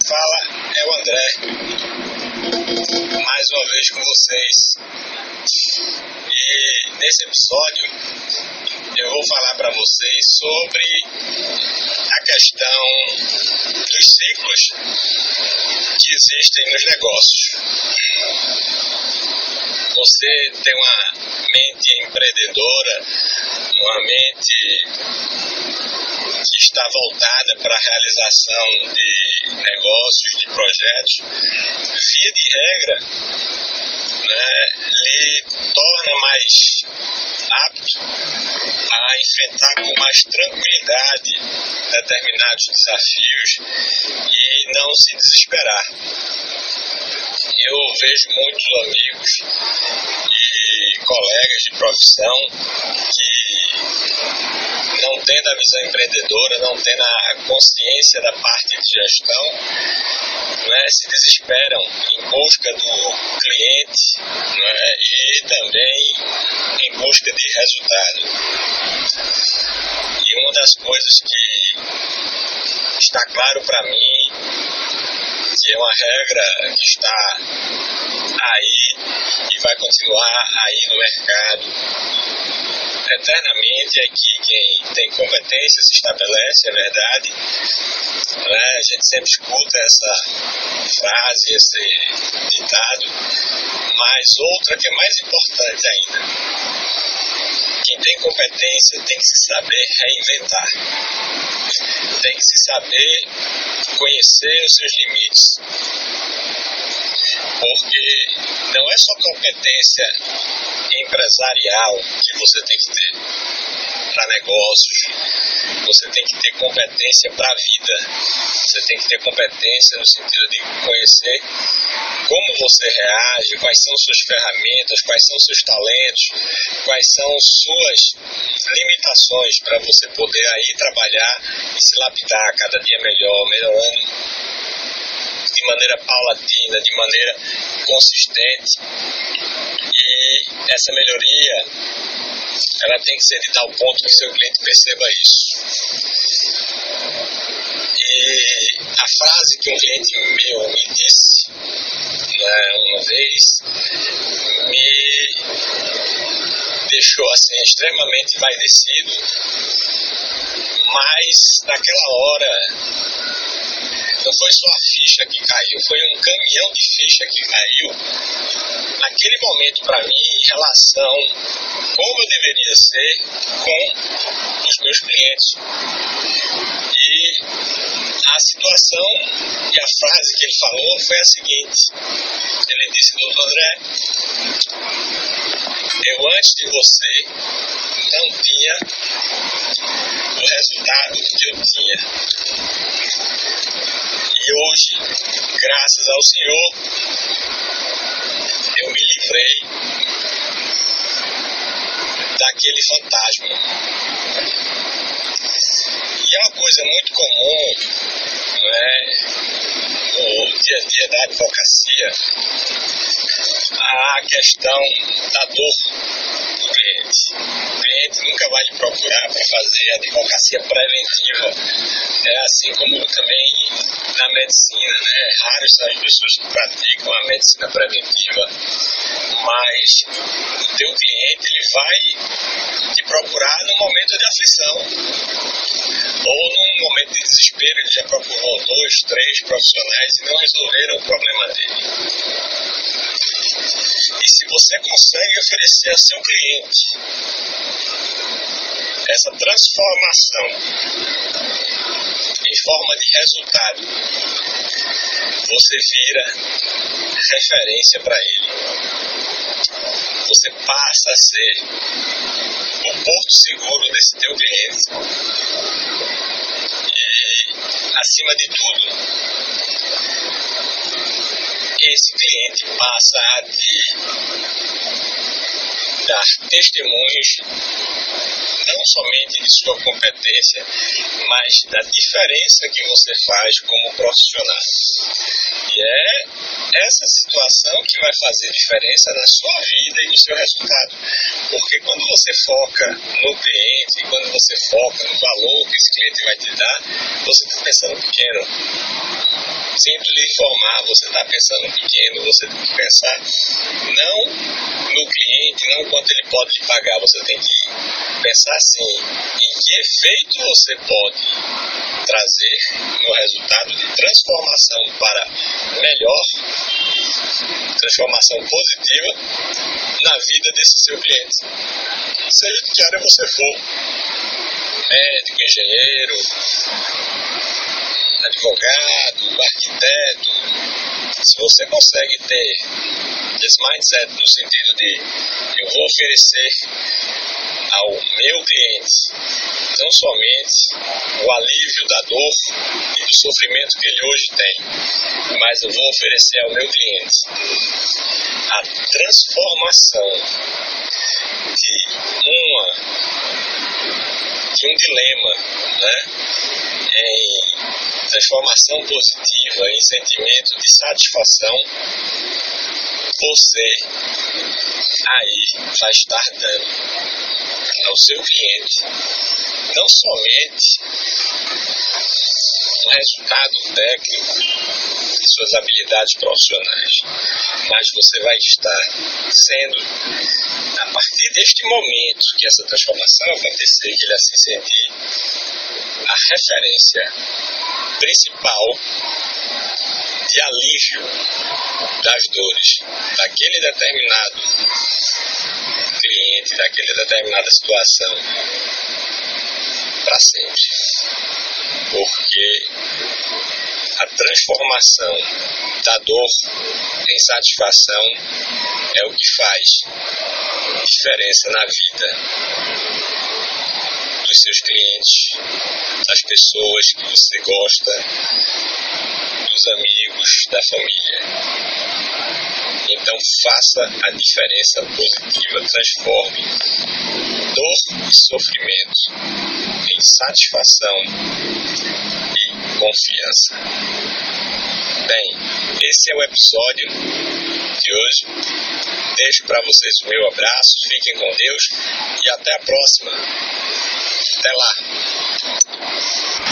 fala é o André, mais uma vez com vocês. E nesse episódio eu vou falar para vocês sobre a questão dos ciclos que existem nos negócios. Você tem uma mente empreendedora, uma mente que está voltada para a realização de negócios, de projetos, via de regra, lhe torna mais apto a enfrentar com mais tranquilidade determinados desafios e não se desesperar. Eu vejo muitos amigos e colegas de profissão que, não tendo a visão empreendedora, não tendo a consciência da parte de gestão, se desesperam em busca do cliente e também em busca de resultado. E uma das coisas que está claro para mim, que é uma regra que está aí e vai continuar aí no mercado eternamente, é que quem tem competência se estabelece, é verdade. A gente sempre escuta essa frase, esse ditado, mas outra que é mais importante ainda: quem tem competência tem que se saber reinventar, tem que se saber conhecer os seus limites, porque não é só competência empresarial que você tem que ter para negócios, você tem que ter competência para a vida, você tem que ter competência no sentido de conhecer como você reage, quais são suas ferramentas, quais são seus talentos, quais são suas limitações para você poder aí trabalhar e se lapidar cada dia melhor, melhorando de maneira paulatina, de maneira consistente. E essa melhoria, ela tem que ser de tal ponto que seu cliente perceba isso. E a frase que um cliente meu me disse uma vez me deixou assim extremamente envaidecido, mas naquela hora não foi só a ficha que caiu, foi um caminhão de ficha que caiu naquele momento para mim em relação como eu deveria ser com os meus clientes. E a situação e a frase que ele falou foi a seguinte: ele disse: doutor André, eu antes de você não tinha o resultado que eu tinha. E hoje, graças ao Senhor, eu me livrei daquele fantasma. E é uma coisa muito comum, no dia a dia da advocacia, a questão da dor do cliente. O cliente nunca vai lhe procurar para fazer advocacia preventiva. É assim como também na medicina, raras são as pessoas que praticam a medicina preventiva, mas o teu cliente ele vai te procurar num momento de aflição ou num momento de desespero. Ele já procurou 2, 3 profissionais e não resolveram o problema dele. E se você consegue oferecer ao seu cliente essa transformação em forma de resultado, você vira referência para ele. Você passa a ser o porto seguro desse teu cliente. E, acima de tudo, esse cliente passa a te dar testemunhos não somente de sua competência, mas da diferença que você faz como profissional. E é essa situação que vai fazer diferença na sua vida e no seu resultado. Porque quando você foca no cliente, quando você foca no valor que esse cliente vai te dar, você está pensando pequeno. sinto lhe informar, você está pensando pequeno, você tem que pensar não no cliente, não quanto ele pode lhe pagar, você tem que pensar assim, em que efeito você pode trazer no resultado de transformação para melhor, transformação positiva na vida desse seu cliente, seja de que área você for, médico, engenheiro, advogado, arquiteto. Se você consegue ter esse mindset no sentido de eu vou oferecer ao meu cliente não somente o alívio da dor e do sofrimento que ele hoje tem, mas eu vou oferecer ao meu cliente a transformação de um dilema, né, em transformação positiva, em sentimento de satisfação, você aí vai estar dando ao seu cliente não somente um resultado técnico de suas habilidades profissionais, mas você vai estar sendo, a partir deste momento que essa transformação acontecer, que ele assim sentir, a referência principal de alívio das dores daquele determinado cliente, daquela determinada situação, para sempre. Porque a transformação da dor em satisfação é o que faz diferença na vida dos seus clientes, das pessoas que você gosta, dos amigos, da família. Então faça a diferença positiva, transforme dor e sofrimento em satisfação e confiança. Bem, esse é o episódio de hoje. Deixo para vocês o meu abraço, fiquem com Deus e até a próxima. Até lá!